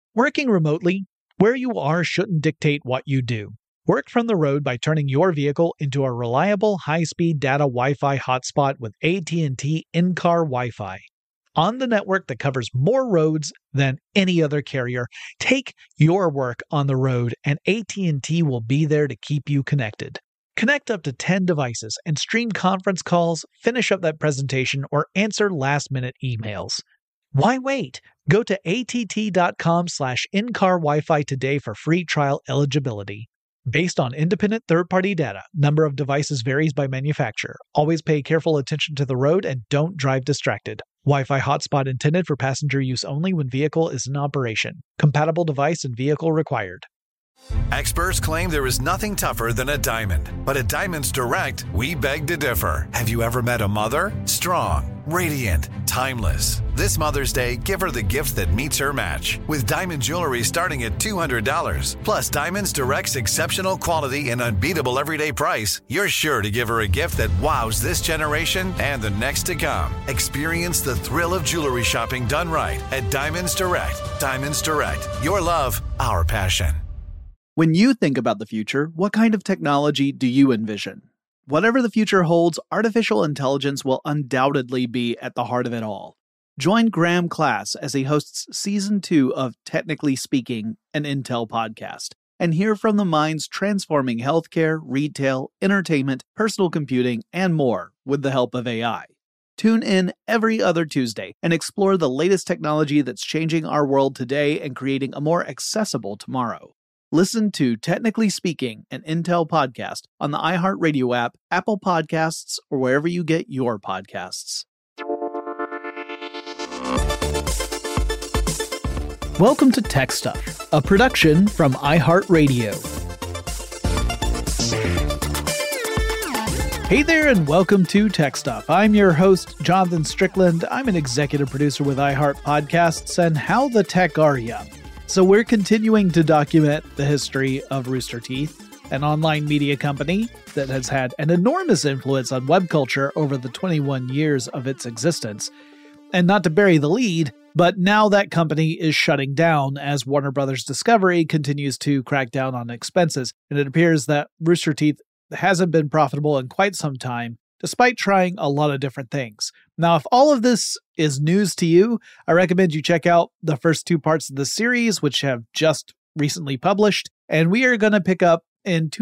Working remotely, where you are shouldn't dictate what you do. Work from the road by turning your vehicle into a reliable high-speed data Wi-Fi hotspot with AT&T in-car Wi-Fi. On the network that covers more roads than any other carrier, take your work on the road and AT&T will be there to keep you connected. Connect up to 10 devices and stream conference calls, finish up that presentation, or answer last-minute emails. Why wait? Go to att.com/in-car Wi-Fi today for free trial eligibility. Based on independent third-party data, number of devices varies by manufacturer. Always pay careful attention to the road and don't drive distracted. Wi-Fi hotspot intended for passenger use only when vehicle is in operation. Compatible device and vehicle required. Experts claim there is nothing tougher than a diamond. But at Diamonds Direct, we beg to differ. Have you ever met a mother? Strong, radiant, timeless. This Mother's Day, give her the gift that meets her match. With diamond jewelry starting at $200. Plus Diamonds Direct's exceptional quality and unbeatable everyday price, you're sure to give her a gift that wows this generation and the next to come. Experience the thrill of jewelry shopping done right at Diamonds Direct. Diamonds Direct. Your love, our passion. When you think about the future, what kind of technology do you envision? Whatever the future holds, artificial intelligence will undoubtedly be at the heart of it all. Join Graham Class as he hosts Season 2 of Technically Speaking, an Intel podcast, and hear from the minds transforming healthcare, retail, entertainment, personal computing, and more with the help of AI. Tune in every other Tuesday and explore the latest technology that's changing our world today and creating a more accessible tomorrow. Listen to Technically Speaking, an Intel podcast on the iHeartRadio app, Apple Podcasts, or wherever you get your podcasts. Welcome to Tech Stuff, a production from iHeartRadio. Hey there, and welcome to Tech Stuff. I'm your host, Jonathan Strickland. I'm an executive producer with iHeart Podcasts, and how the tech are ya? So we're continuing to document the history of Rooster Teeth, an online media company that has had an enormous influence on web culture over the 21 years of its existence. And not to bury the lead, but now that company is shutting down as Warner Brothers Discovery continues to crack down on expenses. And it appears that Rooster Teeth hasn't been profitable in quite some time, despite trying a lot of different things. Now, if all of this is news to you, I recommend you check out the first two parts of the series, which have just recently published. And we are going to pick up in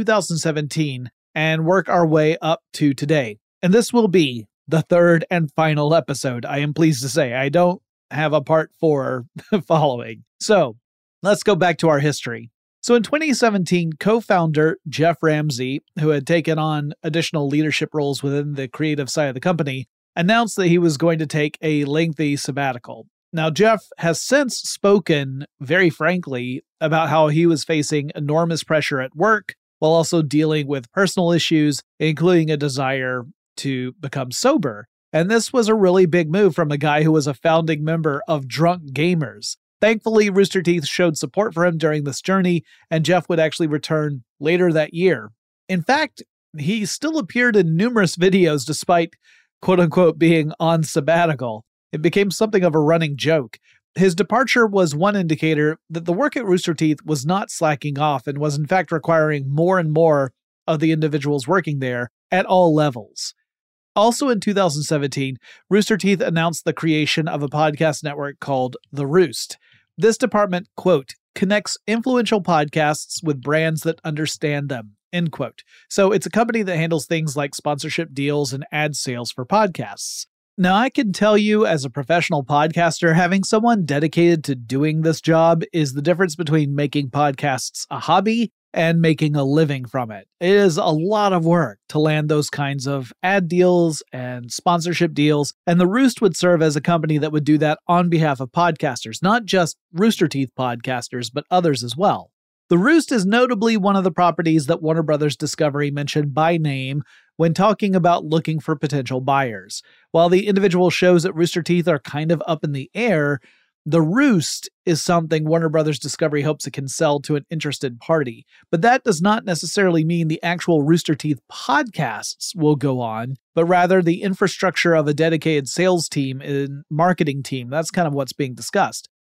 2017 and work our way up to today. And this will be the third and final episode, I am pleased to say. I don't have a part 4 following. So let's go back to our history. So in 2017, co-founder Jeff Ramsey, who had taken on additional leadership roles within the creative side of the company, announced that he was going to take a lengthy sabbatical. Now, Jeff has since spoken very frankly about how he was facing enormous pressure at work while also dealing with personal issues, including a desire to become sober. And this was a really big move from a guy who was a founding member of Drunk Gamers. Thankfully, Rooster Teeth showed support for him during this journey, and Jeff would actually return later that year. In fact, he still appeared in numerous videos despite, quote-unquote, being on sabbatical. It became something of a running joke. His departure was one indicator that the work at Rooster Teeth was not slacking off and was in fact requiring more and more of the individuals working there at all levels. Also in 2017, Rooster Teeth announced the creation of a podcast network called The Roost. This department, quote, connects influential podcasts with brands that understand them, end quote. So it's a company that handles things like sponsorship deals and ad sales for podcasts. Now, I can tell you as a professional podcaster, having someone dedicated to doing this job is the difference between making podcasts a hobby and making a living from it. It is a lot of work to land those kinds of ad deals and sponsorship deals, and The Roost would serve as a company that would do that on behalf of podcasters, not just Rooster Teeth podcasters, but others as well. The Roost is notably one of the properties that Warner Brothers Discovery mentioned by name when talking about looking for potential buyers. While the individual shows at Rooster Teeth are kind of up in the air, The Roost is something Warner Brothers Discovery hopes it can sell to an interested party. But that does not necessarily mean the actual Rooster Teeth podcasts will go on, but rather the infrastructure of a dedicated sales team and marketing team. That's kind of what's being discussed.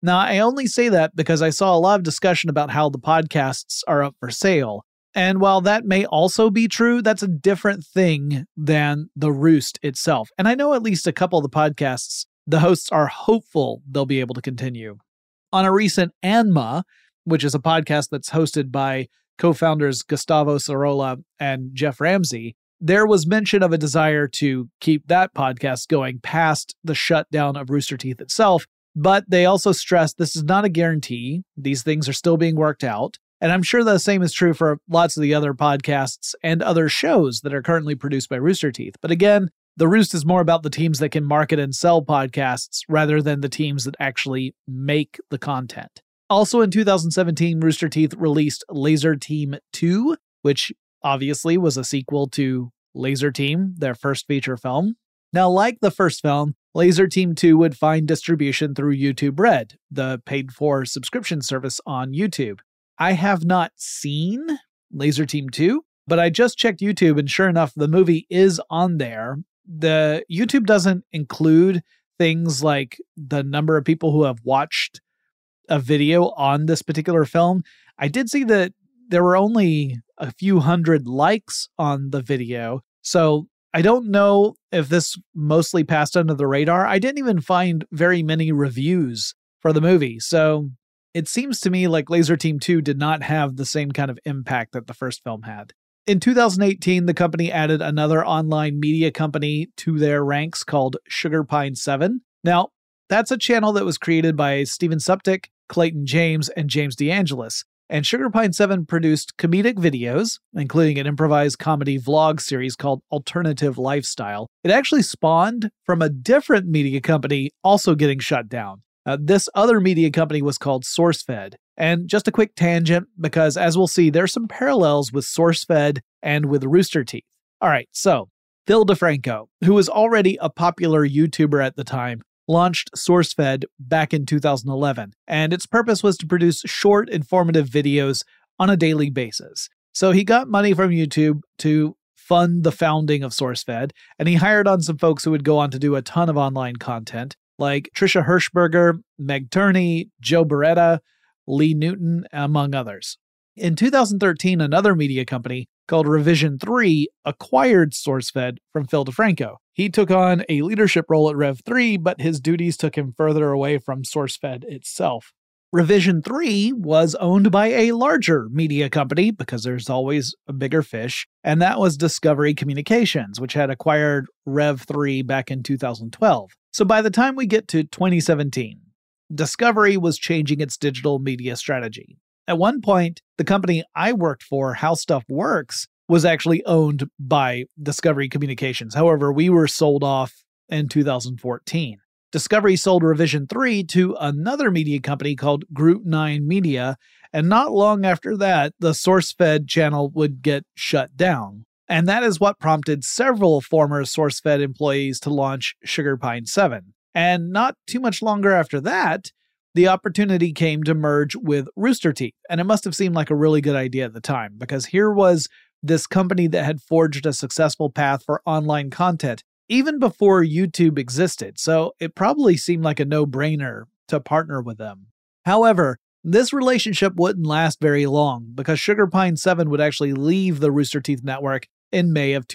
Now, I only say that because I saw a lot of discussion about how the podcasts are up for sale. And while that may also be true, that's a different thing than the Roost itself. And I know at least a couple of the podcasts, the hosts are hopeful they'll be able to continue. On a recent Anma, which is a podcast that's hosted by co-founders Gustavo Sorolla and Jeff Ramsey, there was mention of a desire to keep that podcast going past the shutdown of Rooster Teeth itself. But they also stressed this is not a guarantee. These things are still being worked out. And I'm sure the same is true for lots of the other podcasts and other shows that are currently produced by Rooster Teeth. But again, the Roost is more about the teams that can market and sell podcasts rather than the teams that actually make the content. Also in 2017, Rooster Teeth released Laser Team 2, which obviously was a sequel to Laser Team, their first feature film. Now, like the first film, Laser Team 2 would find distribution through YouTube Red, the paid-for subscription service on YouTube. I have not seen Laser Team 2, but I just checked YouTube, and sure enough, the movie is on there. The YouTube doesn't include things like the number of people who have watched a video on this particular film. I did see that there were only a few hundred likes on the video, so I don't know if this mostly passed under the radar. I didn't even find very many reviews for the movie, so it seems to me like Laser Team 2 did not have the same kind of impact that the first film had. In 2018, the company added another online media company to their ranks called Sugar Pine 7. Now, that's a channel that was created by Steven Suptic, Clayton James, and James DeAngelis. And Sugar Pine 7 produced comedic videos, including an improvised comedy vlog series called Alternative Lifestyle. It actually spawned from a different media company also getting shut down. This other media company was called SourceFed. And just a quick tangent, because as we'll see, there's some parallels with SourceFed and with Rooster Teeth. All right, so Phil DeFranco, who was already a popular YouTuber at the time, launched SourceFed back in 2011, and its purpose was to produce short, informative videos on a daily basis. So he got money from YouTube to fund the founding of SourceFed, and he hired on some folks who would go on to do a ton of online content, like Trisha Hirschberger, Meg Turney, Joe Beretta, Lee Newton, among others. In 2013, another media company called Revision 3 acquired SourceFed from Phil DeFranco. He took on a leadership role at Rev 3, but his duties took him further away from SourceFed itself. Revision 3 was owned by a larger media company, because there's always a bigger fish, and that was Discovery Communications, which had acquired Rev 3 back in 2012. So by the time we get to 2017, Discovery was changing its digital media strategy. At one point, the company I worked for, How Stuff Works, was actually owned by Discovery Communications. However, we were sold off in 2014. Discovery sold Revision 3 to another media company called Group 9 Media, and not long after that, the SourceFed channel would get shut down. And that is what prompted several former SourceFed employees to launch Sugar Pine 7. And not too much longer after that, the opportunity came to merge with Rooster Teeth. And it must have seemed like a really good idea at the time, because here was this company that had forged a successful path for online content even before YouTube existed. So it probably seemed like a no-brainer to partner with them. However, this relationship wouldn't last very long, because Sugar Pine 7 would actually leave the Rooster Teeth network in May of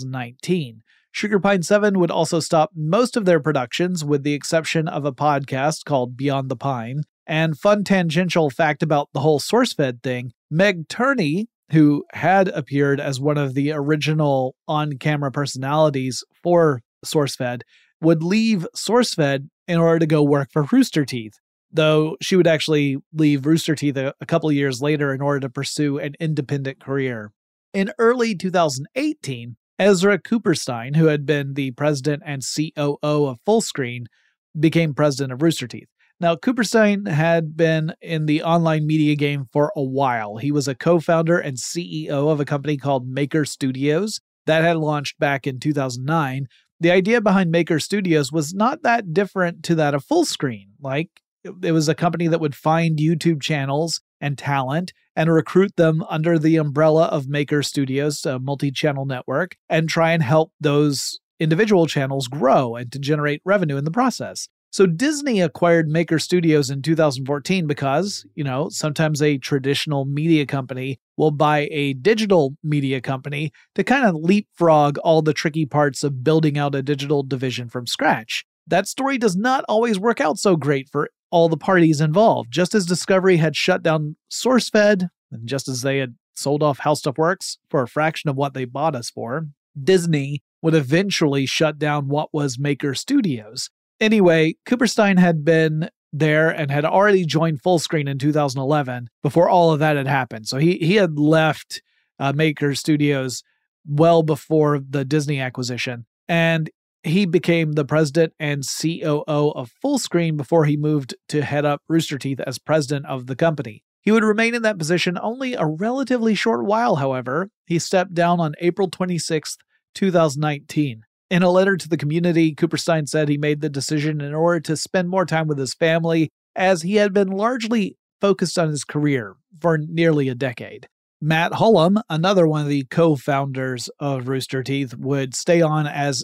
2019. Sugar Pine 7 would also stop most of their productions, with the exception of a podcast called Beyond the Pine. And fun tangential fact about the whole SourceFed thing, Meg Turney, who had appeared as one of the original on-camera personalities for SourceFed, would leave SourceFed in order to go work for Rooster Teeth, though she would actually leave Rooster Teeth a couple years later in order to pursue an independent career. In early 2018, Ezra Cooperstein, who had been the president and COO of Fullscreen, became president of Rooster Teeth. Now, Cooperstein had been in the online media game for a while. He was a co-founder and CEO of a company called Maker Studios that had launched back in 2009. The idea behind Maker Studios was not that different to that of Fullscreen. Like, it was a company that would find YouTube channels and talent and recruit them under the umbrella of Maker Studios, a multi-channel network, and try and help those individual channels grow and to generate revenue in the process. So Disney acquired Maker Studios in 2014 because, sometimes a traditional media company will buy a digital media company to kind of leapfrog all the tricky parts of building out a digital division from scratch. That story does not always work out so great for all the parties involved. Just as Discovery had shut down SourceFed, and just as they had sold off How Stuff Works for a fraction of what they bought us for, Disney would eventually shut down what was Maker Studios. Anyway, Cooperstein had been there and had already joined Fullscreen in 2011 before all of that had happened. So he had left Maker Studios well before the Disney acquisition. And he became the president and COO of Fullscreen before he moved to head up Rooster Teeth as president of the company. He would remain in that position only a relatively short while, however. He stepped down on April 26th, 2019. In a letter to the community, Cooperstein said he made the decision in order to spend more time with his family, as he had been largely focused on his career for nearly a decade. Matt Hullum, another one of the co-founders of Rooster Teeth, would stay on as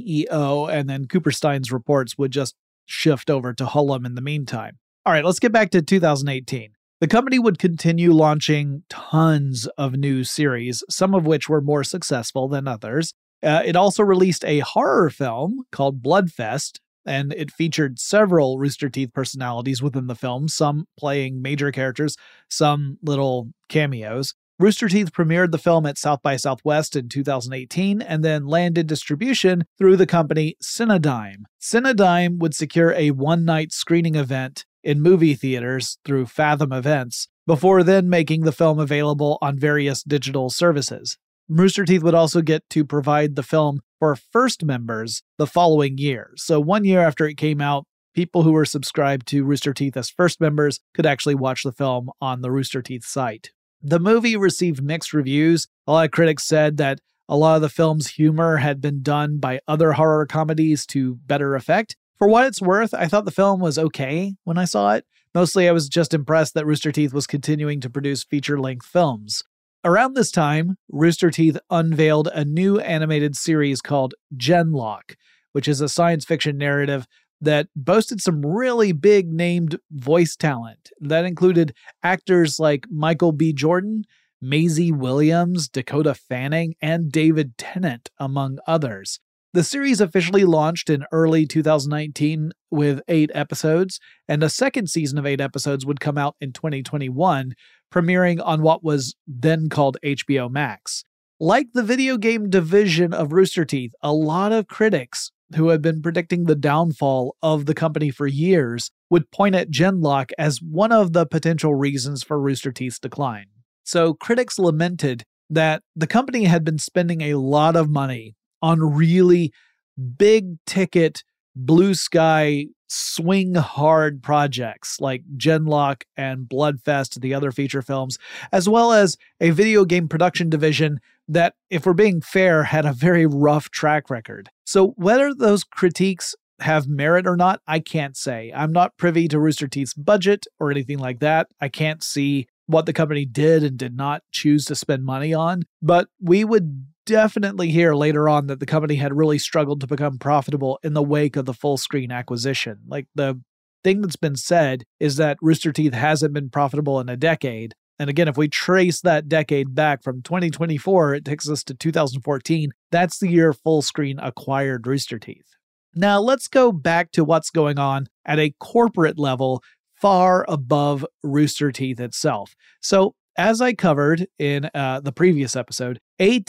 CEO, and then Cooperstein's reports would just shift over to Hullum in the meantime. All right, let's get back to 2018. The company would continue launching tons of new series, some of which were more successful than others. It also released a horror film called Bloodfest, and it featured several Rooster Teeth personalities within the film, some playing major characters, some little cameos. Rooster Teeth premiered the film at South by Southwest in 2018 and then landed distribution through the company Cinedigm. Cinedigm would secure a one-night screening event in movie theaters through Fathom Events, before then making the film available on various digital services. Rooster Teeth would also get to provide the film for first members the following year. So 1 year after it came out, people who were subscribed to Rooster Teeth as first members could actually watch the film on the Rooster Teeth site. The movie received mixed reviews. A lot of critics said that a lot of the film's humor had been done by other horror comedies to better effect. For what it's worth, I thought the film was okay when I saw it. Mostly I was just impressed that Rooster Teeth was continuing to produce feature-length films. Around this time, Rooster Teeth unveiled a new animated series called Genlock, which is a science fiction narrative that boasted some really big named voice talent. That included actors like Michael B. Jordan, Maisie Williams, Dakota Fanning, and David Tennant, among others. The series officially launched in early 2019 with 8 episodes, and a second season of 8 episodes would come out in 2021, premiering on what was then called HBO Max. Like the video game division of Rooster Teeth, a lot of critics who had been predicting the downfall of the company for years would point at Genlock as one of the potential reasons for Rooster Teeth's decline. So critics lamented that the company had been spending a lot of money on really big ticket, blue sky, swing hard projects like Genlock and Bloodfest, the other feature films, as well as a video game production division that, if we're being fair, had a very rough track record. So whether those critiques have merit or not, I can't say. I'm not privy to Rooster Teeth's budget or anything like that. I can't see what the company did and did not choose to spend money on, but we would definitely hear later on that the company had really struggled to become profitable in the wake of the Fullscreen acquisition. Like, the thing that's been said is that Rooster Teeth hasn't been profitable in a decade. And again, if we trace that decade back from 2024, it takes us to 2014. That's the year Fullscreen acquired Rooster Teeth. Now let's go back to what's going on at a corporate level far above Rooster Teeth itself. So, as I covered in the previous episode,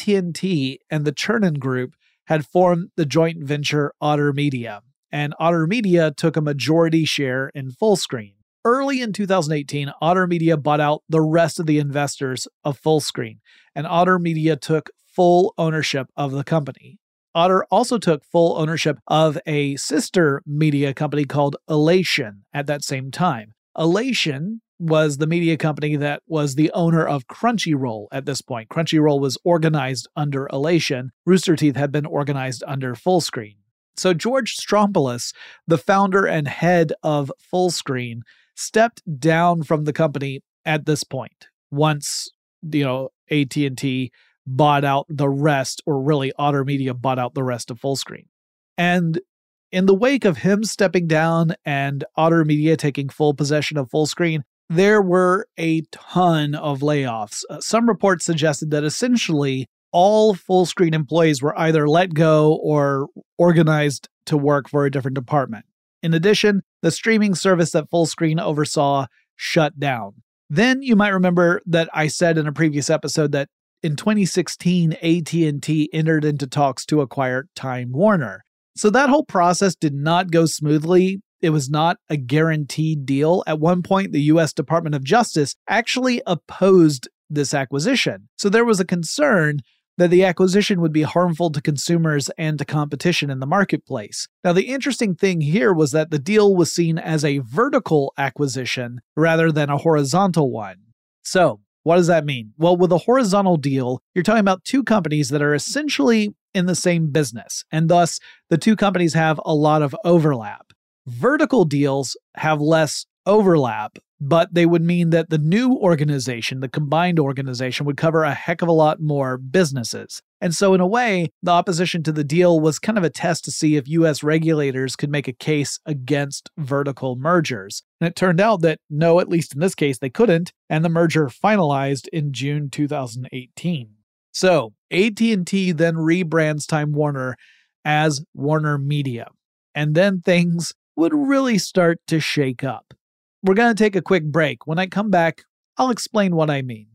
AT&T and the Chernin Group had formed the joint venture Otter Media, and Otter Media took a majority share in Fullscreen. Early in 2018, Otter Media bought out the rest of the investors of Fullscreen, and Otter Media took full ownership of the company. Otter also took full ownership of a sister media company called Elation at that same time. Elation was the media company that was the owner of Crunchyroll at this point. Crunchyroll was organized under Elation. Rooster Teeth had been organized under Fullscreen. So George Stroumboulous, the founder and head of Fullscreen, stepped down from the company at this point. Once, AT&T bought out the rest, or really Otter Media bought out the rest of Fullscreen. And in the wake of him stepping down and Otter Media taking full possession of Fullscreen, there were a ton of layoffs. Some reports suggested that essentially all Fullscreen employees were either let go or organized to work for a different department. In addition, the streaming service that Fullscreen oversaw shut down. Then you might remember that I said in a previous episode that in 2016, AT&T entered into talks to acquire Time Warner. So that whole process did not go smoothly. It was not a guaranteed deal. At one point, the U.S. Department of Justice actually opposed this acquisition. So there was a concern that the acquisition would be harmful to consumers and to competition in the marketplace. Now, the interesting thing here was that the deal was seen as a vertical acquisition rather than a horizontal one. So, what does that mean? Well, with a horizontal deal, you're talking about two companies that are essentially in the same business, and thus the two companies have a lot of overlap. Vertical deals have less overlap, but they would mean that the new organization, the combined organization, would cover a heck of a lot more businesses. And so in a way, the opposition to the deal was kind of a test to see if U.S. regulators could make a case against vertical mergers. And it turned out that no, at least in this case, they couldn't, and the merger finalized in June 2018. So AT&T then rebrands Time Warner as Warner Media. And then things would really start to shake up. We're going to take a quick break. When I come back, I'll explain what I mean.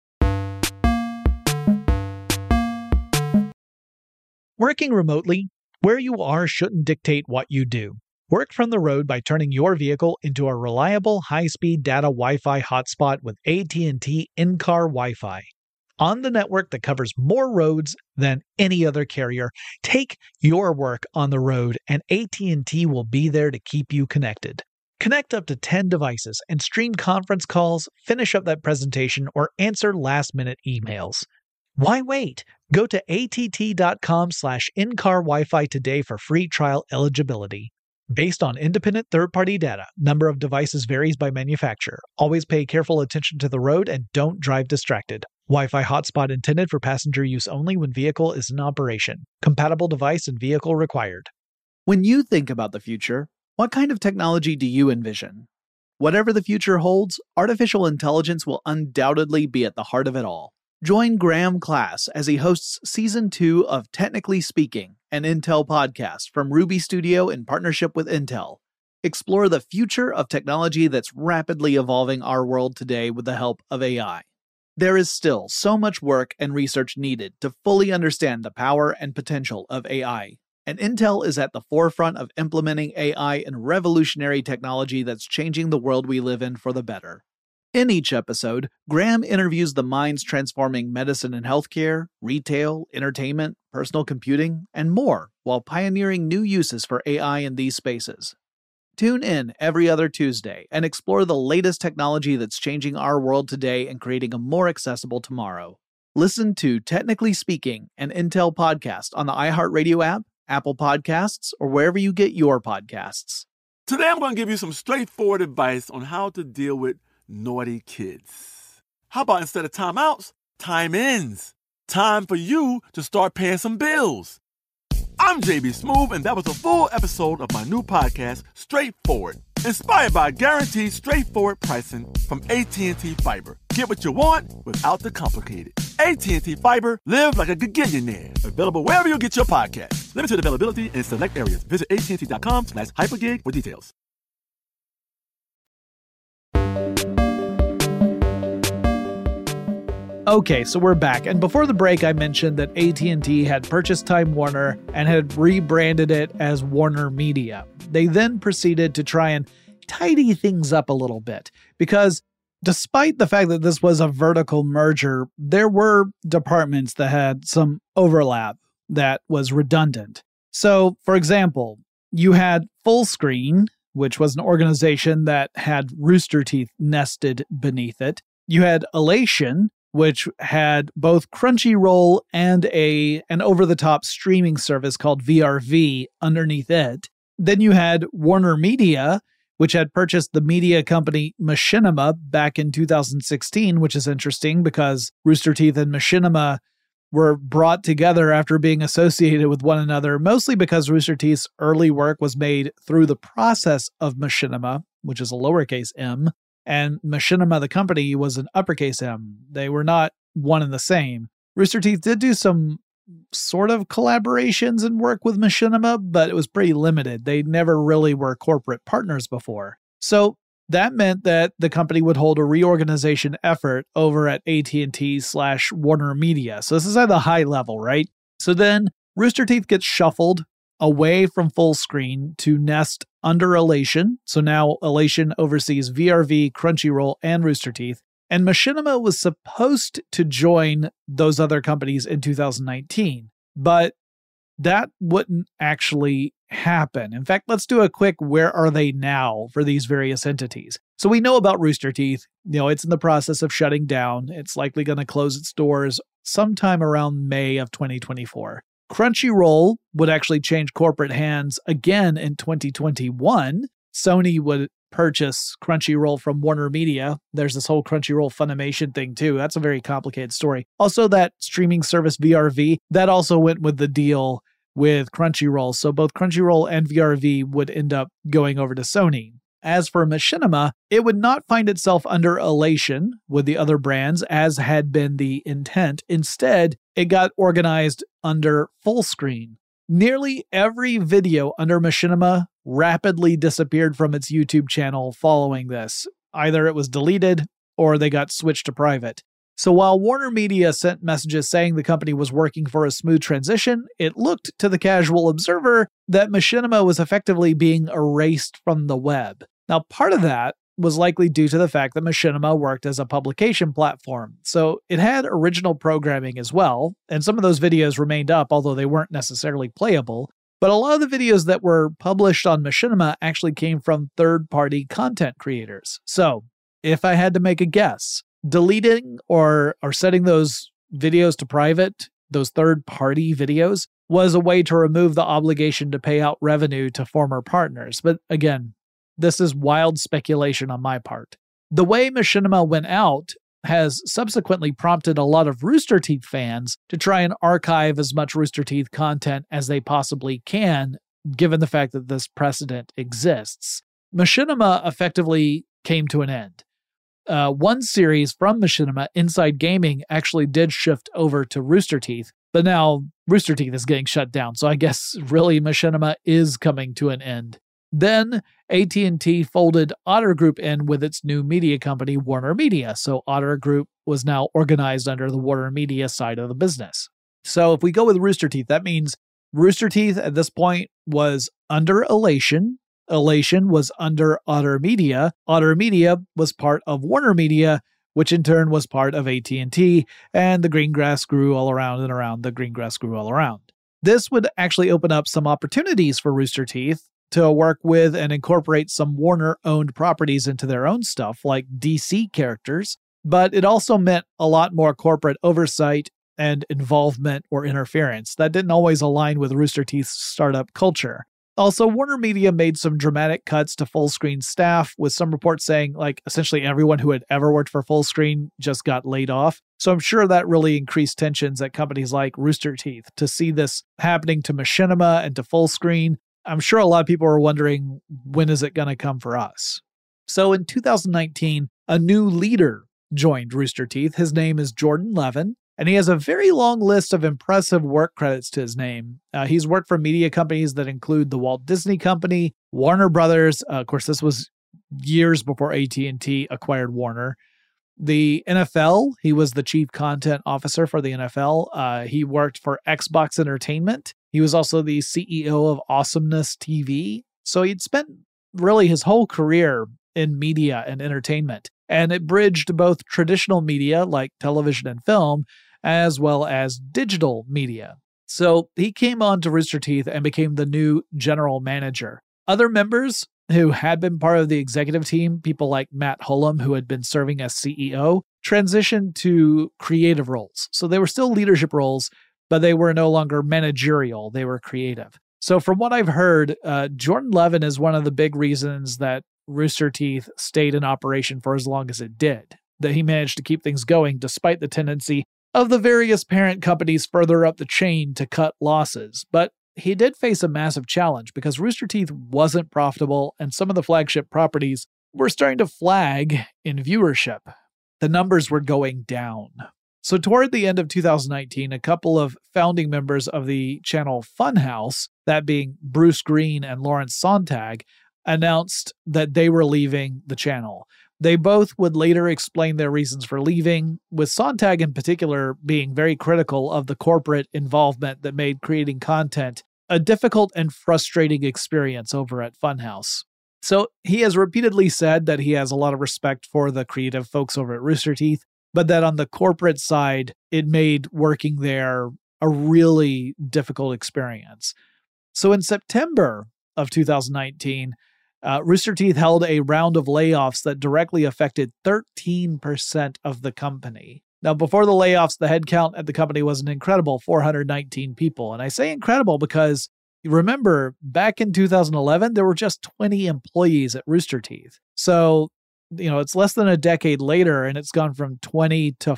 Working remotely, where you are shouldn't dictate what you do. Work from the road by turning your vehicle into a reliable high-speed data Wi-Fi hotspot with AT&T in-car Wi-Fi. On the network that covers more roads than any other carrier, take your work on the road and AT&T will be there to keep you connected. Connect up to 10 devices and stream conference calls, finish up that presentation, or answer last-minute emails. Why wait? Go to att.com/in-car Wi-Fi today for free trial eligibility. Based on independent third-party data, number of devices varies by manufacturer. Always pay careful attention to the road and don't drive distracted. Wi-Fi hotspot intended for passenger use only when vehicle is in operation. Compatible device and vehicle required. When you think about the future, what kind of technology do you envision? Whatever the future holds, artificial intelligence will undoubtedly be at the heart of it all. Join Graham Class as he hosts Season 2 of Technically Speaking, an Intel podcast from Ruby Studio in partnership with Intel. Explore the future of technology that's rapidly evolving our world today with the help of AI. There is still so much work and research needed to fully understand the power and potential of AI. And Intel is at the forefront of implementing AI in revolutionary technology that's changing the world we live in for the better. In each episode, Graham interviews the minds transforming medicine and healthcare, retail, entertainment, personal computing, and more, while pioneering new uses for AI in these spaces. Tune in every other Tuesday and explore the latest technology that's changing our world today and creating a more accessible tomorrow. Listen to Technically Speaking, an Intel podcast on the iHeartRadio app, Apple Podcasts, or wherever you get your podcasts. Today I'm going to give you some straightforward advice on how to deal with naughty kids. How about instead of timeouts, time-ins? Time for you to start paying some bills. I'm JB Smoove, and that was a full episode of my new podcast, Straightforward, inspired by guaranteed straightforward pricing from AT&T Fiber. Get what you want without the complicated. AT&T Fiber, live like a gigillionaire. Available wherever you get your podcast. Limited availability in select areas. Visit AT&T.com/hypergig for details. Okay, so we're back. And before the break, I mentioned that AT&T had purchased Time Warner and had rebranded it as Warner Media. They then proceeded to try and tidy things up a little bit because despite the fact that this was a vertical merger, there were departments that had some overlap that was redundant. So, for example, you had Fullscreen, which was an organization that had Rooster Teeth nested beneath it. You had Elation, which had both Crunchyroll and an over-the-top streaming service called VRV underneath it. Then you had Warner Media, which had purchased the media company Machinima back in 2016, which is interesting because Rooster Teeth and Machinima were brought together after being associated with one another, mostly because Rooster Teeth's early work was made through the process of Machinima, which is a lowercase m, and Machinima, the company, was an uppercase M. They were not one and the same. Rooster Teeth did do some sort of collaborations and work with Machinima, but it was pretty limited. They never really were corporate partners before. So that meant that the company would hold a reorganization effort over at AT&T/Warner Media. So this is at the high level, right? So then Rooster Teeth gets shuffled away from Fullscreen to nest under Elation. So now Elation oversees VRV, Crunchyroll, and Rooster Teeth. And Machinima was supposed to join those other companies in 2019, but that wouldn't actually happen. In fact, let's do a quick where are they now for these various entities. So we know about Rooster Teeth. It's in the process of shutting down. It's likely going to close its doors sometime around May of 2024. Crunchyroll would actually change corporate hands again in 2021. Sony would purchase Crunchyroll from Warner Media. There's this whole Crunchyroll Funimation thing too. That's a very complicated story. Also, that streaming service VRV, that also went with the deal with Crunchyroll. So both Crunchyroll and VRV would end up going over to Sony. As for Machinima, it would not find itself under Elation with the other brands, as had been the intent. Instead, it got organized under Fullscreen. Nearly every video under Machinima rapidly disappeared from its YouTube channel following this. Either it was deleted or they got switched to private. So while Warner Media sent messages saying the company was working for a smooth transition, it looked to the casual observer that Machinima was effectively being erased from the web. Now, part of that was likely due to the fact that Machinima worked as a publication platform, so it had original programming as well, and some of those videos remained up, although they weren't necessarily playable. But a lot of the videos that were published on Machinima actually came from third-party content creators. So, if I had to make a guess, deleting or setting those videos to private, those third-party videos, was a way to remove the obligation to pay out revenue to former partners. But again, this is wild speculation on my part. The way Machinima went out has subsequently prompted a lot of Rooster Teeth fans to try and archive as much Rooster Teeth content as they possibly can, given the fact that this precedent exists. Machinima effectively came to an end. One series from Machinima, Inside Gaming, actually did shift over to Rooster Teeth, but now Rooster Teeth is getting shut down, so I guess really Machinima is coming to an end. Then AT&T folded Otter Group in with its new media company, Warner Media, so Otter Group was now organized under the Warner Media side of the business. So if we go with Rooster Teeth, that means Rooster Teeth at this point was under Elation. Elation was under Otter Media. Otter Media was part of Warner Media, which in turn was part of AT&T, and the green grass grew all around and around. The green grass grew all around. This would actually open up some opportunities for Rooster Teeth to work with and incorporate some Warner-owned properties into their own stuff, like DC characters, but it also meant a lot more corporate oversight and involvement or interference. That didn't always align with Rooster Teeth's startup culture. Also, Warner Media made some dramatic cuts to Fullscreen staff, with some reports saying, essentially everyone who had ever worked for Fullscreen just got laid off. So I'm sure that really increased tensions at companies like Rooster Teeth. To see this happening to Machinima and to Fullscreen, I'm sure a lot of people are wondering, when is it going to come for us? So in 2019, a new leader joined Rooster Teeth. His name is Jordan Levin, and he has a very long list of impressive work credits to his name. He's worked for media companies that include the Walt Disney Company, Warner Brothers. Of course, this was years before AT&T acquired Warner. The NFL, he was the chief content officer for the NFL. He worked for Xbox Entertainment. He was also the CEO of Awesomeness TV. So he'd spent really his whole career in media and entertainment. And it bridged both traditional media like television and film, as well as digital media. So he came on to Rooster Teeth and became the new general manager. Other members who had been part of the executive team, people like Matt Hullum, who had been serving as CEO, transitioned to creative roles. So they were still leadership roles, but they were no longer managerial. They were creative. So from what I've heard, Jordan Levin is one of the big reasons that Rooster Teeth stayed in operation for as long as it did, that he managed to keep things going despite the tendency of the various parent companies further up the chain to cut losses. But he did face a massive challenge because Rooster Teeth wasn't profitable and some of the flagship properties were starting to flag in viewership. The numbers were going down. So toward the end of 2019, a couple of founding members of the channel Funhouse, that being Bruce Green and Lawrence Sonntag, announced that they were leaving the channel. They both would later explain their reasons for leaving, with Sonntag in particular being very critical of the corporate involvement that made creating content a difficult and frustrating experience over at Funhouse. So he has repeatedly said that he has a lot of respect for the creative folks over at Rooster Teeth, but that on the corporate side, it made working there a really difficult experience. So in September of 2019, Rooster Teeth held a round of layoffs that directly affected 13% of the company. Now, before the layoffs, the headcount at the company was an incredible 419 people. And I say incredible because, remember, back in 2011, there were just 20 employees at Rooster Teeth. So, it's less than a decade later, and it's gone from 20 to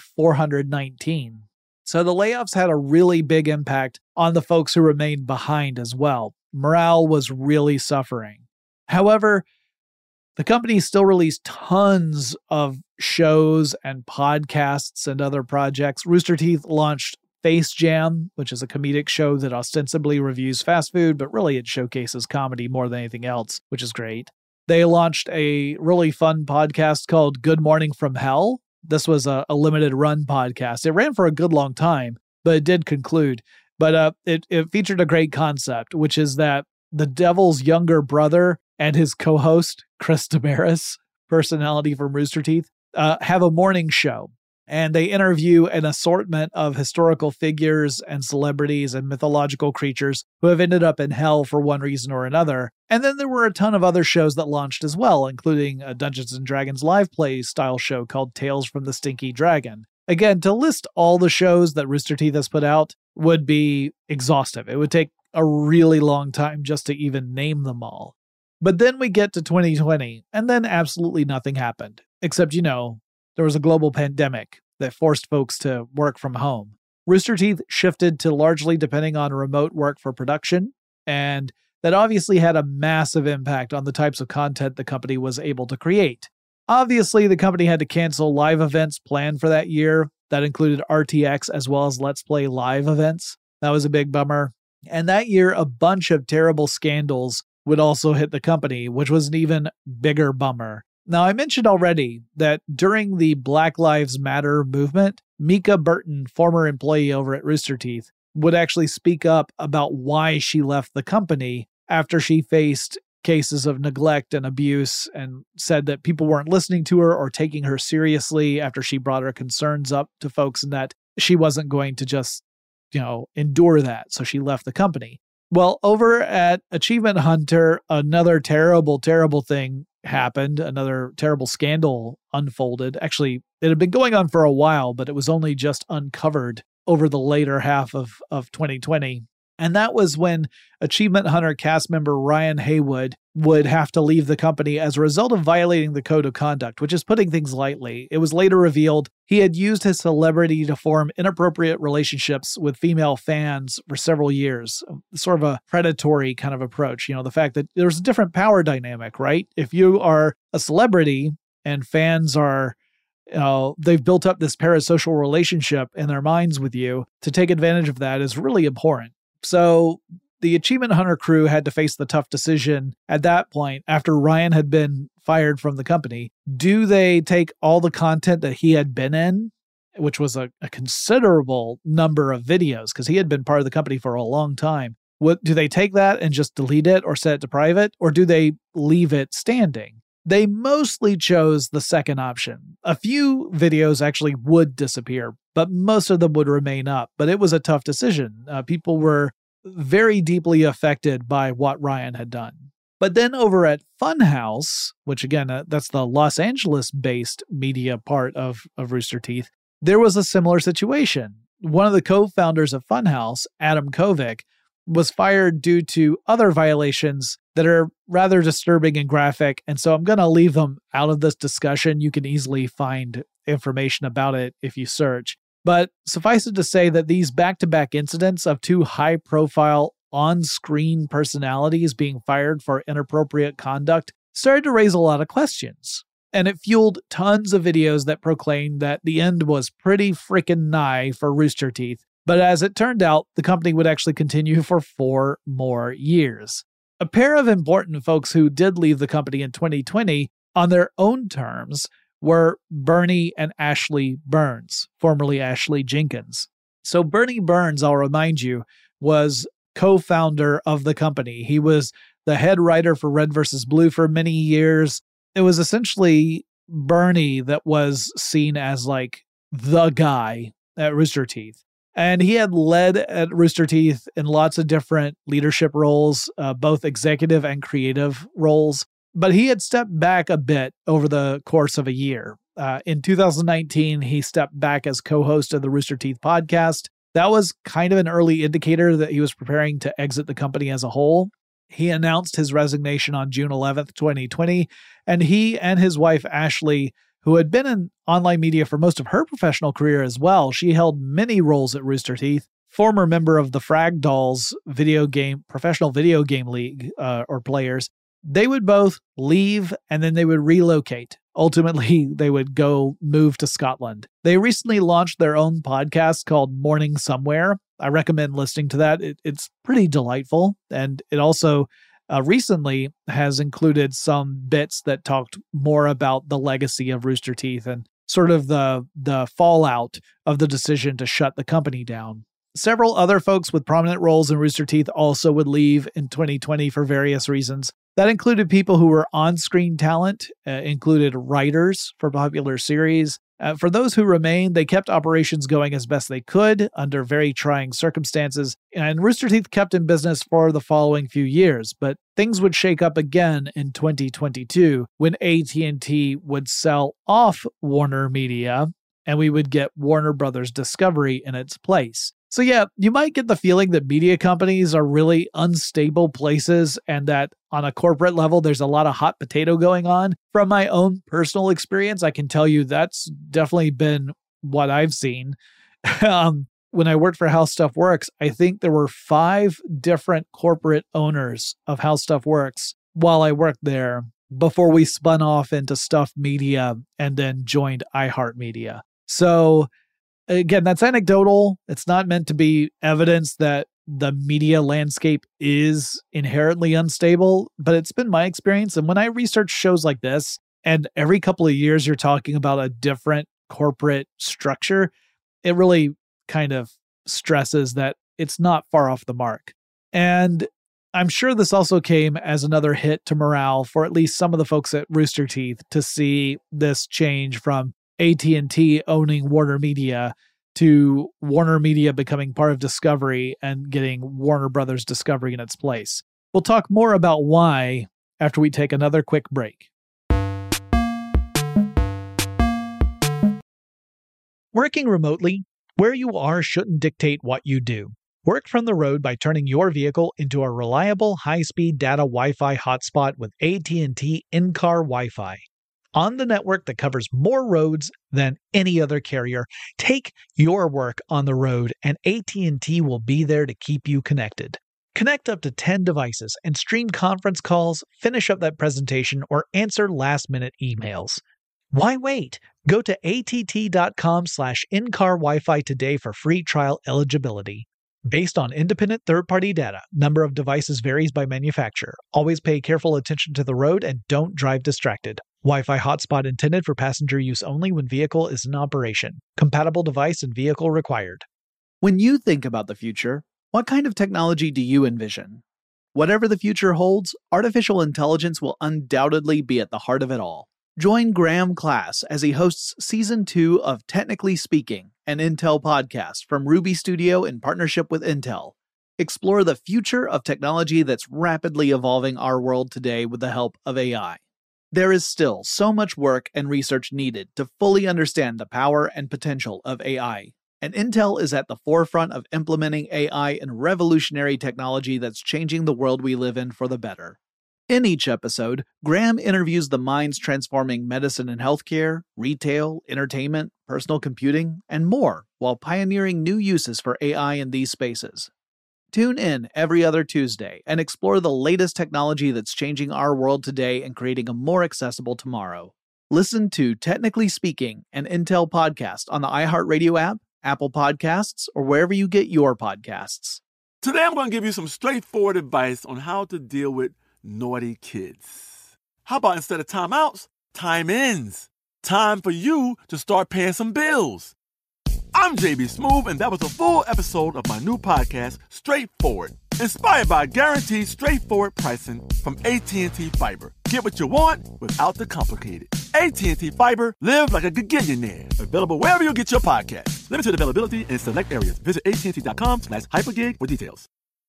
419. So the layoffs had a really big impact on the folks who remained behind as well. Morale was really suffering. However, the company still released tons of shows and podcasts and other projects. Rooster Teeth launched Face Jam, which is a comedic show that ostensibly reviews fast food, but really it showcases comedy more than anything else, which is great. They launched a really fun podcast called Good Morning from Hell. This was a limited run podcast. It ran for a good long time, but it did conclude. But it featured a great concept, which is that the devil's younger brother and his co-host, Chris Damaris, personality from Rooster Teeth, have a morning show. And they interview an assortment of historical figures and celebrities and mythological creatures who have ended up in hell for one reason or another. And then there were a ton of other shows that launched as well, including a Dungeons & Dragons live play style show called Tales from the Stinky Dragon. Again, to list all the shows that Rooster Teeth has put out would be exhaustive. It would take a really long time just to even name them all. But then we get to 2020, and then absolutely nothing happened. Except, there was a global pandemic that forced folks to work from home. Rooster Teeth shifted to largely depending on remote work for production, and that obviously had a massive impact on the types of content the company was able to create. Obviously, the company had to cancel live events planned for that year. That included RTX as well as Let's Play live events. That was a big bummer. And that year, a bunch of terrible scandals would also hit the company, which was an even bigger bummer. Now, I mentioned already that during the Black Lives Matter movement, Mika Burton, former employee over at Rooster Teeth, would actually speak up about why she left the company after she faced cases of neglect and abuse and said that people weren't listening to her or taking her seriously after she brought her concerns up to folks and that she wasn't going to just, endure that. So she left the company. Well, over at Achievement Hunter, another terrible, terrible thing happened. Another terrible scandal unfolded. Actually, it had been going on for a while, but it was only just uncovered over the later half of 2020. And that was when Achievement Hunter cast member Ryan Haywood would have to leave the company as a result of violating the code of conduct, which is putting things lightly. It was later revealed he had used his celebrity to form inappropriate relationships with female fans for several years, sort of a predatory kind of approach. The fact that there's a different power dynamic, right? If you are a celebrity and fans are they've built up this parasocial relationship in their minds with you, to take advantage of that is really abhorrent. So the Achievement Hunter crew had to face the tough decision at that point after Ryan had been fired from the company. Do they take all the content that he had been in, which was a considerable number of videos because he had been part of the company for a long time? Do they take that and just delete it or set it to private, or do they leave it standing? They mostly chose the second option. A few videos actually would disappear, but most of them would remain up. But it was a tough decision. People were very deeply affected by what Ryan had done. But then over at Funhouse, which again, that's the Los Angeles-based media part of Rooster Teeth, there was a similar situation. One of the co-founders of Funhouse, Adam Kovic, was fired due to other violations that are rather disturbing and graphic. And so I'm going to leave them out of this discussion. You can easily find information about it if you search. But suffice it to say that these back-to-back incidents of two high-profile on-screen personalities being fired for inappropriate conduct started to raise a lot of questions. And it fueled tons of videos that proclaimed that the end was pretty freaking nigh for Rooster Teeth. But as it turned out, the company would actually continue for 4 more years. A pair of important folks who did leave the company in 2020 on their own terms were Bernie and Ashley Burns, formerly Ashley Jenkins. So Bernie Burns, I'll remind you, was co-founder of the company. He was the head writer for Red vs. Blue for many years. It was essentially Bernie that was seen as like the guy at Rooster Teeth. And he had led at Rooster Teeth in lots of different leadership roles, both executive and creative roles. But he had stepped back a bit over the course of a year. In 2019, he stepped back as co-host of the Rooster Teeth podcast. That was kind of an early indicator that he was preparing to exit the company as a whole. He announced his resignation on June 11th, 2020, and he and his wife, Ashley, who had been in online media for most of her professional career as well, she held many roles at Rooster Teeth, former member of the Frag Dolls professional video game league, or players. They would both leave and then they would relocate. Ultimately, they would go move to Scotland. They recently launched their own podcast called Morning Somewhere. I recommend listening to that. It's pretty delightful. And it also recently has included some bits that talked more about the legacy of Rooster Teeth and sort of the fallout of the decision to shut the company down. Several other folks with prominent roles in Rooster Teeth also would leave in 2020 for various reasons. That included people who were on-screen talent, included writers for popular series. For those who remained, they kept operations going as best they could under very trying circumstances, and Rooster Teeth kept in business for the following few years. But things would shake up again in 2022 when AT&T would sell off Warner Media, and we would get Warner Brothers Discovery in its place. So yeah, you might get the feeling that media companies are really unstable places and that on a corporate level, there's a lot of hot potato going on. From my own personal experience, I can tell you that's definitely been what I've seen. When I worked for How Stuff Works, I think there were 5 different corporate owners of How Stuff Works while I worked there before we spun off into Stuff Media and then joined iHeartMedia. So again, that's anecdotal. It's not meant to be evidence that the media landscape is inherently unstable, but it's been my experience. And when I research shows like this, and every couple of years you're talking about a different corporate structure, it really kind of stresses that it's not far off the mark. And I'm sure this also came as another hit to morale for at least some of the folks at Rooster Teeth to see this change from AT&T owning Warner Media to Warner Media becoming part of Discovery and getting Warner Brothers Discovery in its place. We'll talk more about why after we take another quick break. Working remotely, where you are shouldn't dictate what you do. Work from the road by turning your vehicle into a reliable high-speed data Wi-Fi hotspot with AT&T in-car Wi-Fi. On the network that covers more roads than any other carrier, take your work on the road and AT&T will be there to keep you connected. Connect up to 10 devices and stream conference calls, finish up that presentation, or answer last-minute emails. Why wait? Go to att.com/in-car Wi-Fi today for free trial eligibility. Based on independent third-party data, number of devices varies by manufacturer. Always pay careful attention to the road and don't drive distracted. Wi-Fi hotspot intended for passenger use only when vehicle is in operation. Compatible device and vehicle required. When you think about the future, what kind of technology do you envision? Whatever the future holds, artificial intelligence will undoubtedly be at the heart of it all. Join Graham Class as he hosts Season 2 of Technically Speaking, an Intel podcast from Ruby Studio in partnership with Intel. Explore the future of technology that's rapidly evolving our world today with the help of AI. There is still so much work and research needed to fully understand the power and potential of AI, and Intel is at the forefront of implementing AI in revolutionary technology that's changing the world we live in for the better. In each episode, Graham interviews the minds transforming medicine and healthcare, retail, entertainment, personal computing, and more while pioneering new uses for AI in these spaces. Tune in every other Tuesday and explore the latest technology that's changing our world today and creating a more accessible tomorrow. Listen to Technically Speaking, an Intel podcast on the iHeartRadio app, Apple Podcasts, or wherever you get your podcasts. Today I'm going to give you some straightforward advice on how to deal with naughty kids. How about instead of timeouts, time-ins? Time for you to start paying some bills. I'm JB Smoove, and that was a full episode of my new podcast, Straightforward, inspired by guaranteed straightforward pricing from AT&T Fiber. Get what you want without the complicated. AT&T Fiber, live like a gigillionaire. Available wherever you get your podcasts. Limited availability in select areas. Visit AT&T.com/hypergig for details.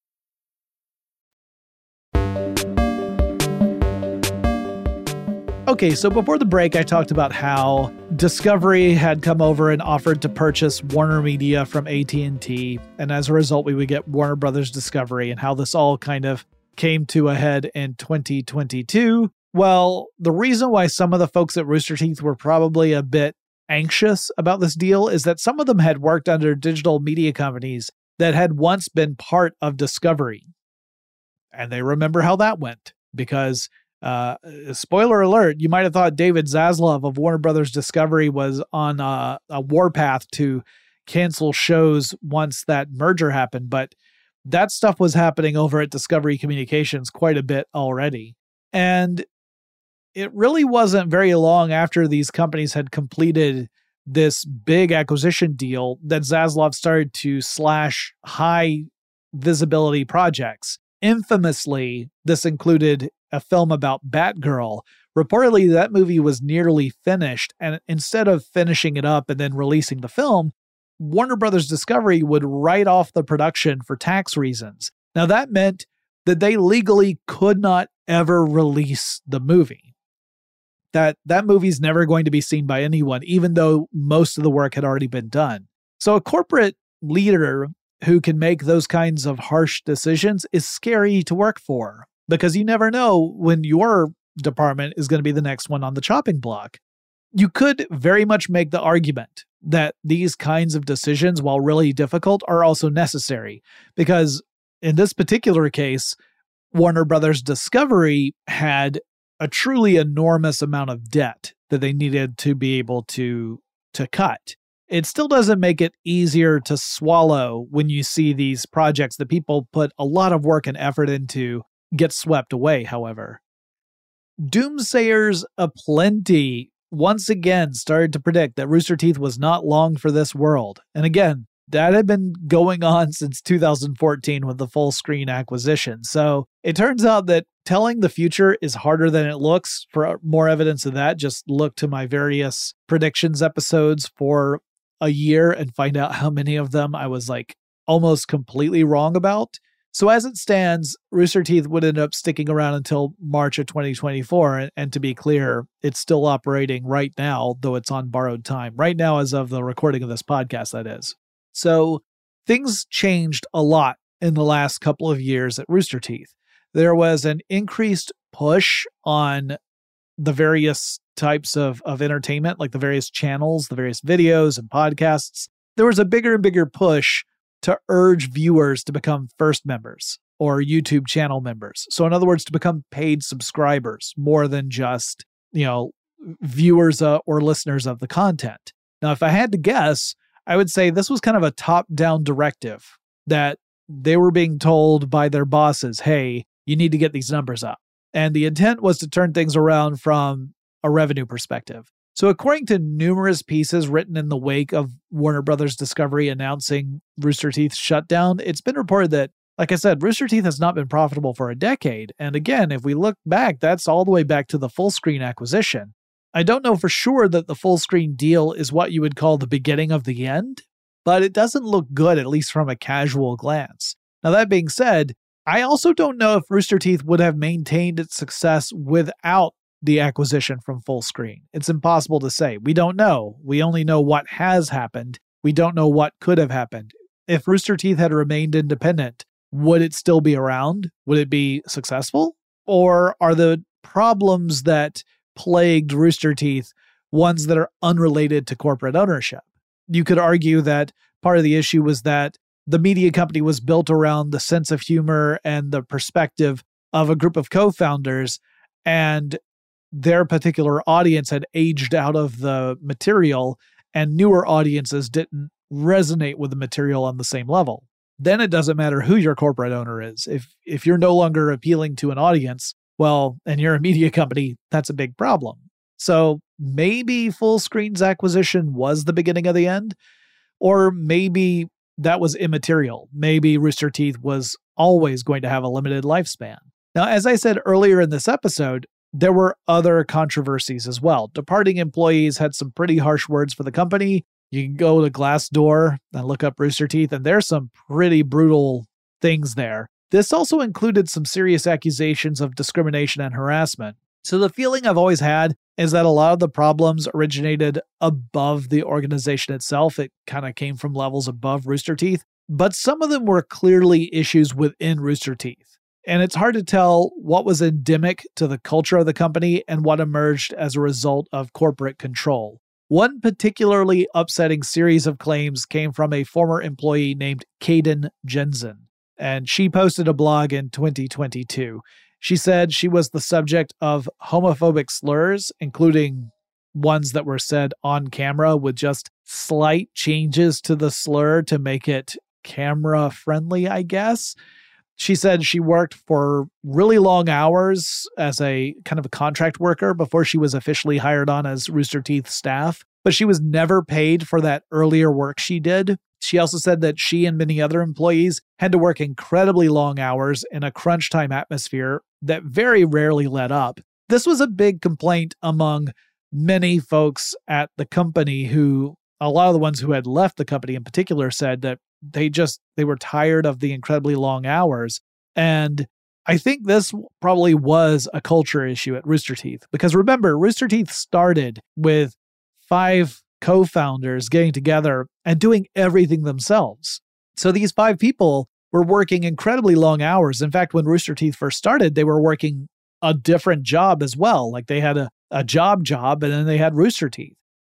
Okay, so before the break, I talked about how Discovery had come over and offered to purchase Warner Media from AT&T, and as a result, we would get Warner Brothers Discovery, and how this all kind of came to a head in 2022. Well, the reason why some of the folks at Rooster Teeth were probably a bit anxious about this deal is that some of them had worked under digital media companies that had once been part of Discovery. And they remember how that went, because spoiler alert, you might have thought David Zaslav of Warner Brothers Discovery was on a warpath to cancel shows once that merger happened, but that stuff was happening over at Discovery Communications quite a bit already. And it really wasn't very long after these companies had completed this big acquisition deal that Zaslav started to slash high visibility projects. Infamously, this included a film about Batgirl. Reportedly, that movie was nearly finished, and instead of finishing it up and then releasing the film, Warner Brothers Discovery would write off the production for tax reasons. Now, that meant that they legally could not ever release the movie. That movie's never going to be seen by anyone, even though most of the work had already been done. So a corporate leader who can make those kinds of harsh decisions is scary to work for, because you never know when your department is going to be the next one on the chopping block. You could very much make the argument that these kinds of decisions, while really difficult, are also necessary, because in this particular case, Warner Brothers Discovery had a truly enormous amount of debt that they needed to be able to cut. It still doesn't make it easier to swallow when you see these projects that people put a lot of work and effort into get swept away, however. Doomsayers aplenty once again started to predict that Rooster Teeth was not long for this world. And again, that had been going on since 2014 with the Fullscreen acquisition. So it turns out that telling the future is harder than it looks. For more evidence of that, just look to my various predictions episodes for a year and find out how many of them I was like almost completely wrong about. So as it stands, Rooster Teeth would end up sticking around until March of 2024. And to be clear, it's still operating right now, though it's on borrowed time. Right now, as of the recording of this podcast, that is. So things changed a lot in the last couple of years at Rooster Teeth. There was an increased push on the various types of entertainment, like the various channels, the various videos and podcasts. There was a bigger and bigger push to urge viewers to become first members or YouTube channel members. So in other words, to become paid subscribers more than just, viewers or listeners of the content. Now, if I had to guess, I would say this was kind of a top-down directive that they were being told by their bosses, hey, you need to get these numbers up. And the intent was to turn things around from a revenue perspective. So according to numerous pieces written in the wake of Warner Brothers Discovery announcing Rooster Teeth's shutdown, it's been reported that, like I said, Rooster Teeth has not been profitable for a decade. And again, if we look back, that's all the way back to the Fullscreen acquisition. I don't know for sure that the Fullscreen deal is what you would call the beginning of the end, but it doesn't look good, at least from a casual glance. Now, that being said, I also don't know if Rooster Teeth would have maintained its success without the acquisition from Fullscreen. It's impossible to say. We don't know. We only know what has happened. We don't know what could have happened. If Rooster Teeth had remained independent, would it still be around? Would it be successful? Or are the problems that plagued Rooster Teeth ones that are unrelated to corporate ownership? You could argue that part of the issue was that the media company was built around the sense of humor and the perspective of a group of co-founders, and their particular audience had aged out of the material, and newer audiences didn't resonate with the material on the same level. Then it doesn't matter who your corporate owner is. If you're no longer appealing to an audience, well, and you're a media company, that's a big problem. So maybe Fullscreen's acquisition was the beginning of the end, or maybe that was immaterial. Maybe Rooster Teeth was always going to have a limited lifespan. Now, as I said earlier in this episode, there were other controversies as well. Departing employees had some pretty harsh words for the company. You can go to Glassdoor and look up Rooster Teeth, and there's some pretty brutal things there. This also included some serious accusations of discrimination and harassment. So the feeling I've always had is that a lot of the problems originated above the organization itself. It kind of came from levels above Rooster Teeth, but some of them were clearly issues within Rooster Teeth. And it's hard to tell what was endemic to the culture of the company and what emerged as a result of corporate control. One particularly upsetting series of claims came from a former employee named Kaden Jensen, and she posted a blog in 2022. She said she was the subject of homophobic slurs, including ones that were said on camera with just slight changes to the slur to make it camera friendly, I guess. She said she worked for really long hours as a kind of a contract worker before she was officially hired on as Rooster Teeth staff, but she was never paid for that earlier work she did. She also said that she and many other employees had to work incredibly long hours in a crunch time atmosphere that very rarely let up. This was a big complaint among many folks at the company who, a lot of the ones who had left the company in particular, said that they were tired of the incredibly long hours. And I think this probably was a culture issue at Rooster Teeth, because remember, Rooster Teeth started with 5 co-founders getting together and doing everything themselves. So these 5 people were working incredibly long hours. In fact, when Rooster Teeth first started, they were working a different job as well. Like they had a job, and then they had Rooster Teeth.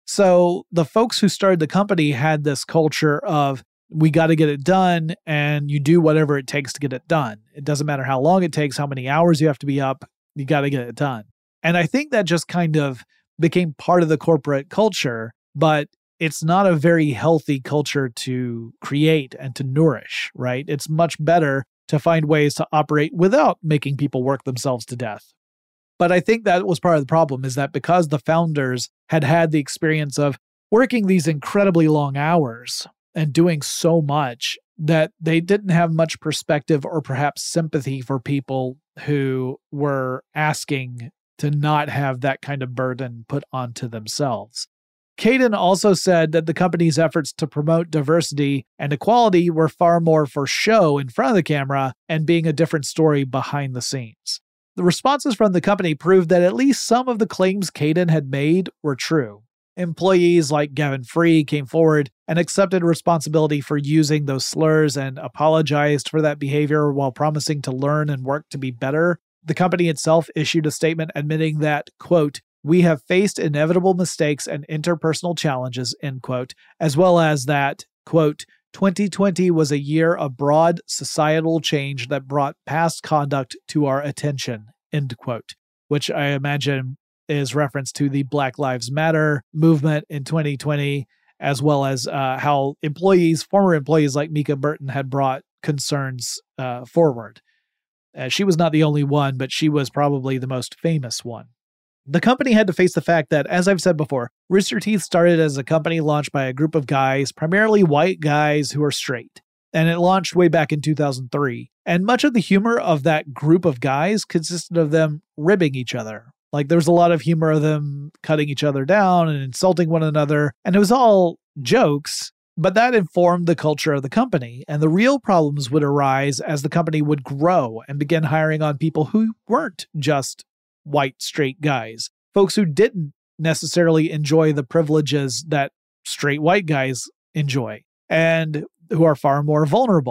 So the folks who started the company had this culture of, we got to get it done, and you do whatever it takes to get it done. It doesn't matter how long it takes, how many hours you have to be up, you got to get it done. And I think that just kind of became part of the corporate culture, but it's not a very healthy culture to create and to nourish, right? It's much better to find ways to operate without making people work themselves to death. But I think that was part of the problem, is that because the founders had the experience of working these incredibly long hours and doing so much, that they didn't have much perspective or perhaps sympathy for people who were asking to not have that kind of burden put onto themselves. Kaden also said that the company's efforts to promote diversity and equality were far more for show in front of the camera and being a different story behind the scenes. The responses from the company proved that at least some of the claims Kaden had made were true. Employees like Gavin Free came forward and accepted responsibility for using those slurs and apologized for that behavior while promising to learn and work to be better. The company itself issued a statement admitting that, quote, "We have faced inevitable mistakes and interpersonal challenges," end quote, as well as that, quote, "2020 was a year of broad societal change that brought past conduct to our attention," end quote, which I imagine is reference to the Black Lives Matter movement in 2020, as well as how former employees like Mika Burton had brought concerns forward. She was not the only one, but she was probably the most famous one. The company had to face the fact that, as I've said before, Rooster Teeth started as a company launched by a group of guys, primarily white guys who are straight. And it launched way back in 2003. And much of the humor of that group of guys consisted of them ribbing each other. Like, there was a lot of humor of them cutting each other down and insulting one another. And it was all jokes, but that informed the culture of the company. And the real problems would arise as the company would grow and begin hiring on people who weren't just white, straight guys. Folks who didn't necessarily enjoy the privileges that straight white guys enjoy and who are far more vulnerable.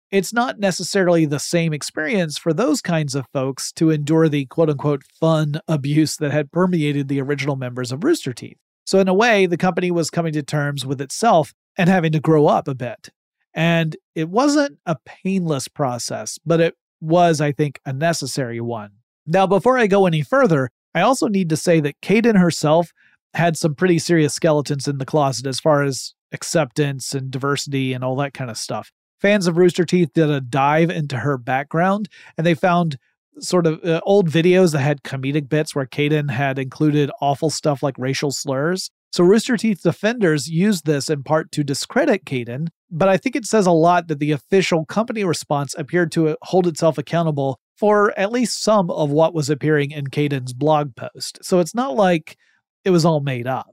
it's not necessarily the same experience for those kinds of folks to endure the quote-unquote fun abuse that had permeated the original members of Rooster Teeth. So in a way, the company was coming to terms with itself and having to grow up a bit. And it wasn't a painless process, but it was, I think, a necessary one. Now, before I go any further, I also need to say that Kayden herself had some pretty serious skeletons in the closet as far as acceptance and diversity and all that kind of stuff. Fans of Rooster Teeth did a dive into her background, and they found sort of old videos that had comedic bits where Kayden had included awful stuff like racial slurs. So Rooster Teeth defenders used this in part to discredit Kayden, but I think it says a lot that the official company response appeared to hold itself accountable for at least some of what was appearing in Kayden's blog post. So it's not like it was all made up.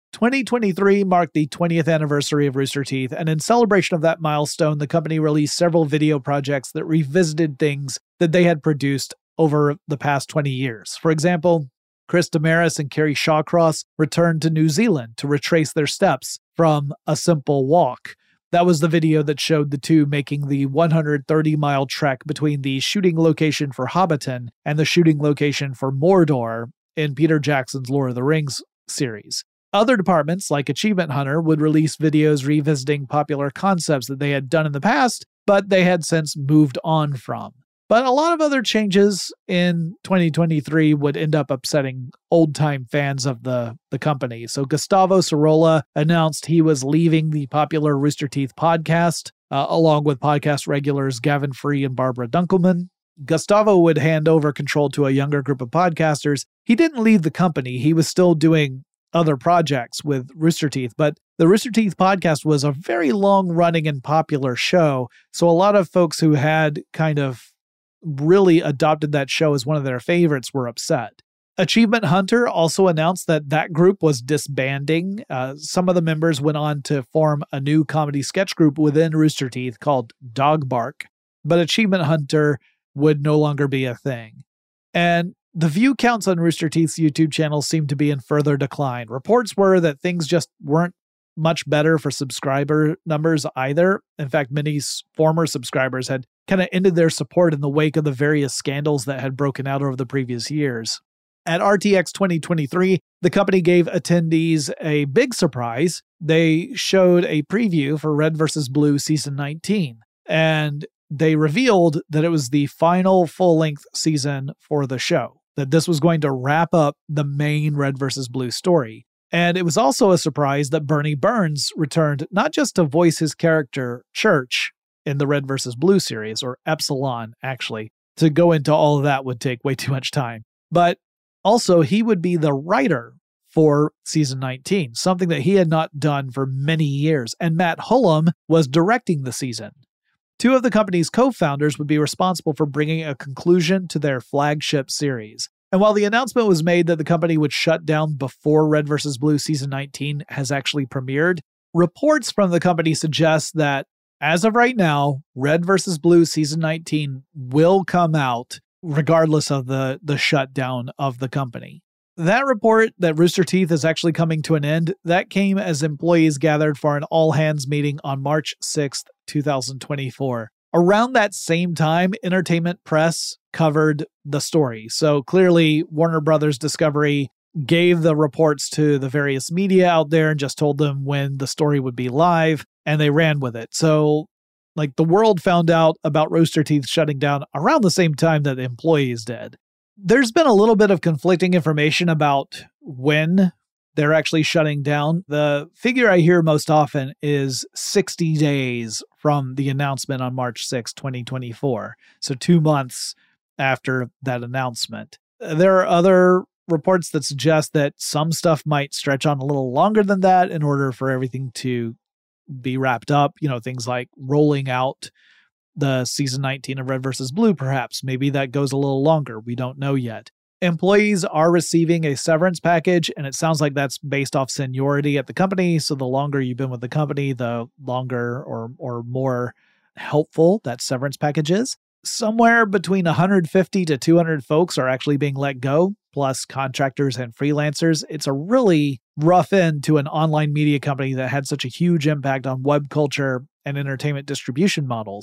2023 marked the 20th anniversary of Rooster Teeth, and in celebration of that milestone, the company released several video projects that revisited things that they had produced over the past 20 years. For example, Chris Damaris and Kerry Shawcross returned to New Zealand to retrace their steps from a simple walk. That was the video that showed the two making the 130-mile trek between the shooting location for Hobbiton and the shooting location for Mordor in Peter Jackson's Lord of the Rings series. Other departments, like Achievement Hunter, would release videos revisiting popular concepts that they had done in the past, but they had since moved on from. But a lot of other changes in 2023 would end up upsetting old-time fans of the company. So Gustavo Cirola announced he was leaving the popular Rooster Teeth podcast, along with podcast regulars Gavin Free and Barbara Dunkelman. Gustavo would hand over control to a younger group of podcasters. He didn't leave the company. He was still doing other projects with Rooster Teeth, but the Rooster Teeth podcast was a very long-running and popular show, so a lot of folks who had kind of really adopted that show as one of their favorites were upset. Achievement Hunter also announced that that group was disbanding. Some of the members went on to form a new comedy sketch group within Rooster Teeth called Dog Bark, but Achievement Hunter would no longer be a thing. And the view counts on Rooster Teeth's YouTube channel seemed to be in further decline. Reports were that things just weren't much better for subscriber numbers either. In fact, many former subscribers had kind of ended their support in the wake of the various scandals that had broken out over the previous years. At RTX 2023, the company gave attendees a big surprise. They showed a preview for Red vs. Blue Season 19, and they revealed that it was the final full-length season for the show, that this was going to wrap up the main Red vs. Blue story. And it was also a surprise that Bernie Burns returned not just to voice his character Church in the Red vs. Blue series, or Epsilon, actually. To go into all of that would take way too much time. But also, he would be the writer for Season 19, something that he had not done for many years. And Matt Hullum was directing the season. Two of the company's co-founders would be responsible for bringing a conclusion to their flagship series. And while the announcement was made that the company would shut down before Red vs. Blue Season 19 has actually premiered, reports from the company suggest that, as of right now, Red vs. Blue Season 19 will come out regardless of the shutdown of the company. That report that Rooster Teeth is actually coming to an end, that came as employees gathered for an all-hands meeting on March 6th, 2024. Around that same time, Entertainment Press covered the story. So clearly, Warner Brothers Discovery gave the reports to the various media out there and just told them when the story would be live, and they ran with it. So, like, the world found out about Rooster Teeth shutting down around the same time that the employees did. There's been a little bit of conflicting information about when they're actually shutting down. The figure I hear most often is 60 days from the announcement on March 6, 2024. So 2 months after that announcement. There are other reports that suggest that some stuff might stretch on a little longer than that in order for everything to be wrapped up. You know, things like rolling out the Season 19 of Red vs. Blue, perhaps. Maybe that goes a little longer. We don't know yet. Employees are receiving a severance package, and it sounds like that's based off seniority at the company. So the longer you've been with the company, the longer or more helpful that severance package is. Somewhere between 150 to 200 folks are actually being let go, plus contractors and freelancers. It's a really rough end to an online media company that had such a huge impact on web culture and entertainment distribution models.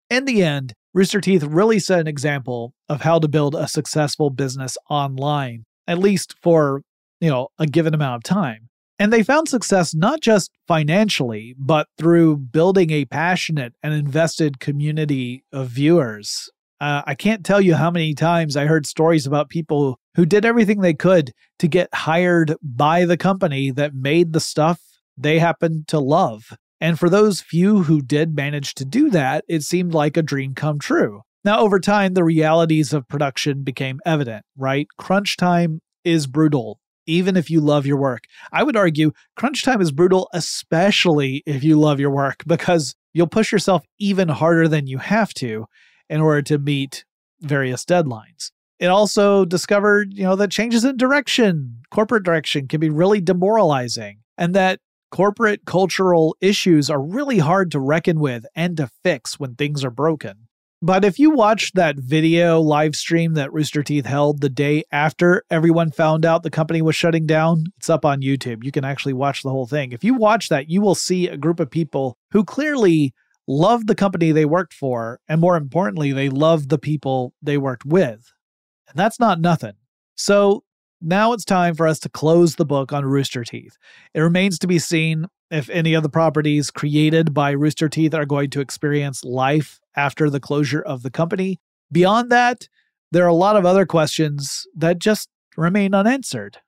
In the end, Rooster Teeth really set an example of how to build a successful business online, at least for, a given amount of time. And they found success not just financially, but through building a passionate and invested community of viewers. I can't tell you how many times I heard stories about people who did everything they could to get hired by the company that made the stuff they happened to love. And for those few who did manage to do that, it seemed like a dream come true. Now, over time, the realities of production became evident, right? Crunch time is brutal, even if you love your work. I would argue crunch time is brutal, especially if you love your work, because you'll push yourself even harder than you have to in order to meet various deadlines. It also discovered, that changes in direction, corporate direction, can be really demoralizing, and that corporate cultural issues are really hard to reckon with and to fix when things are broken. But if you watched that video live stream that Rooster Teeth held the day after everyone found out the company was shutting down, it's up on YouTube. You can actually watch the whole thing. If you watch that, you will see a group of people who clearly loved the company they worked for, and more importantly, they loved the people they worked with. And that's not nothing. So now it's time for us to close the book on Rooster Teeth. It remains to be seen if any of the properties created by Rooster Teeth are going to experience life after the closure of the company. Beyond that, there are a lot of other questions that just remain unanswered.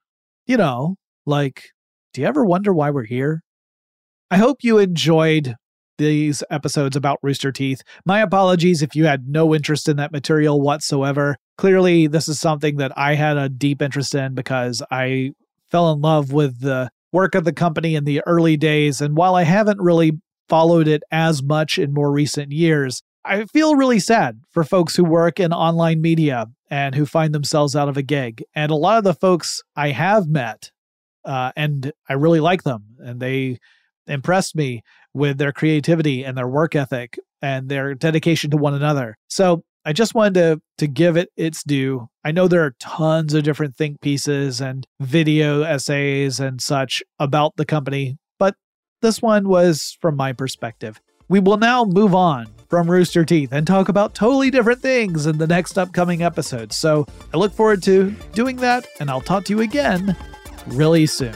Like, do you ever wonder why we're here? I hope you enjoyed these episodes about Rooster Teeth. My apologies if you had no interest in that material whatsoever. Clearly, this is something that I had a deep interest in because I fell in love with the work of the company in the early days. And while I haven't really followed it as much in more recent years, I feel really sad for folks who work in online media and who find themselves out of a gig. And a lot of the folks I have met, and I really like them, and they impressed me with their creativity and their work ethic and their dedication to one another. So I just wanted to give it its due. I know there are tons of different think pieces and video essays and such about the company, but this one was from my perspective. We will now move on from Rooster Teeth and talk about totally different things in the next upcoming episode. So I look forward to doing that, and I'll talk to you again really soon.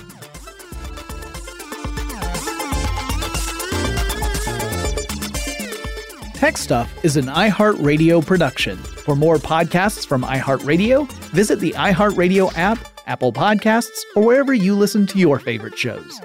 Tech Stuff is an iHeartRadio production. For more podcasts from iHeartRadio, visit the iHeartRadio app, Apple Podcasts, or wherever you listen to your favorite shows.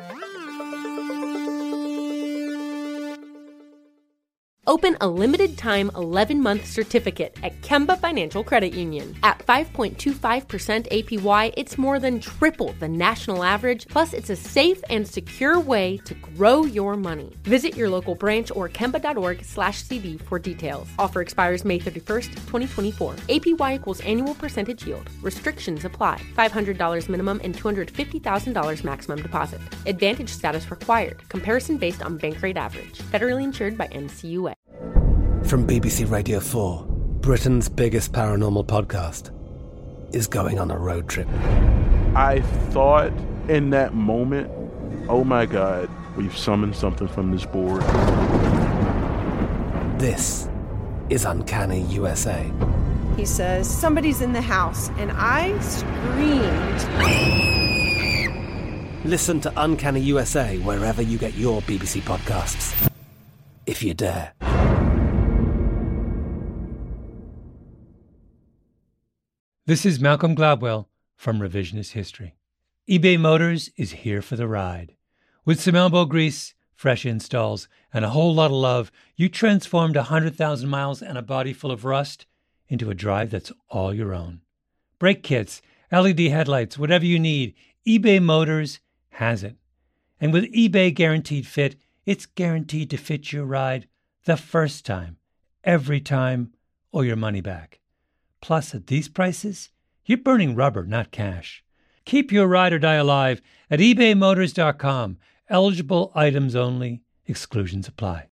Open a limited-time 11-month certificate at Kemba Financial Credit Union. At 5.25% APY, it's more than triple the national average, plus it's a safe and secure way to grow your money. Visit your local branch or kemba.org/cd for details. Offer expires May 31st, 2024. APY equals annual percentage yield. Restrictions apply. $500 minimum and $250,000 maximum deposit. Advantage status required. Comparison based on bank rate average. Federally insured by NCUA. From BBC Radio 4, Britain's biggest paranormal podcast is going on a road trip. I thought in that moment, oh my God, we've summoned something from this board. This is Uncanny USA. He says, somebody's in the house, and I screamed. Listen to Uncanny USA wherever you get your BBC podcasts, if you dare. This is Malcolm Gladwell from Revisionist History. eBay Motors is here for the ride. With some elbow grease, fresh installs, and a whole lot of love, you transformed 100,000 miles and a body full of rust into a drive that's all your own. Brake kits, LED headlights, whatever you need, eBay Motors has it. And with eBay Guaranteed Fit, it's guaranteed to fit your ride the first time, every time, or your money back. Plus, at these prices, you're burning rubber, not cash. Keep your ride or die alive at ebaymotors.com. Eligible items only. Exclusions apply.